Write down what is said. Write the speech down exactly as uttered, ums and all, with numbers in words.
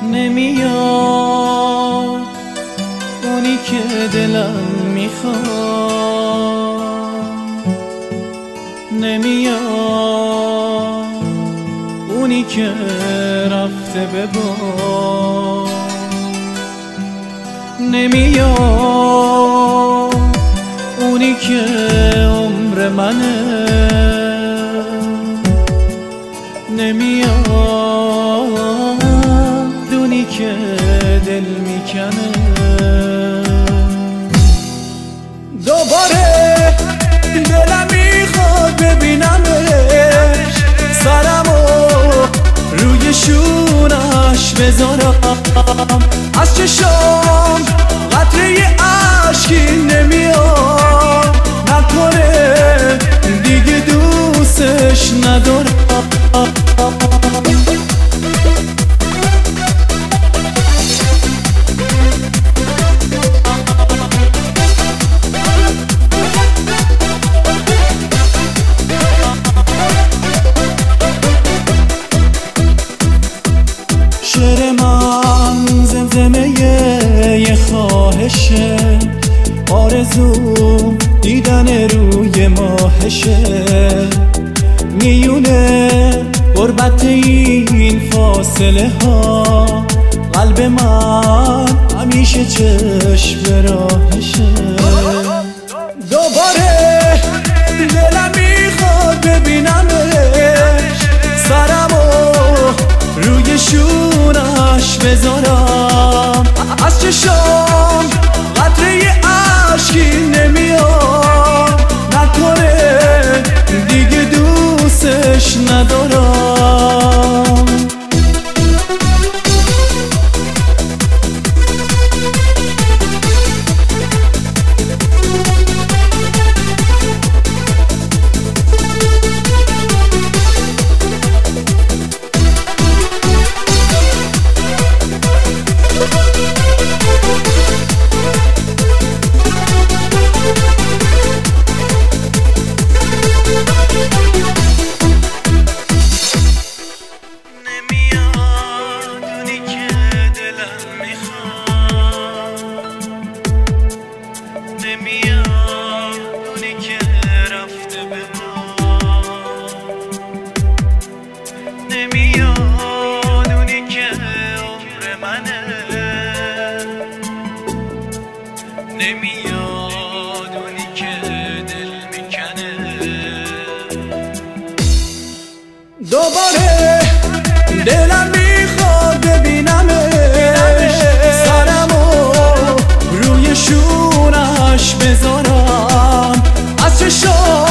نمیاد اونی که دلم میخواد، نمیاد اونی که رفته به باد، نمیاد اونی که عمر منه، نمیاد اونی که دل میکنه. دوباره دلم میخواد ببینمش، سرمو روی شونش بذارم، از چشام قطره اشکی نمیاد، نکنه دیگه دوستش ندارم. شعر من زمزمه یه خواهشه، آرزو دیدن روی ماهشه، میونه غربت این فاصله ها، قلب من همیشه چشم راهشه. دوباره دلم میخواد ببینمش، سرمو روی شونش بذارم، از چشام قطره اشکی نمیاد، نکنه دیگه دوستش ندارم. نمیاد اونی که رفته به باد، نمیاد اونی که عمر منه، نمیاد اونی که دل میکنه. دوباره دلم میخواد ببینمش، سرمو روی شونش بذارم، از چشام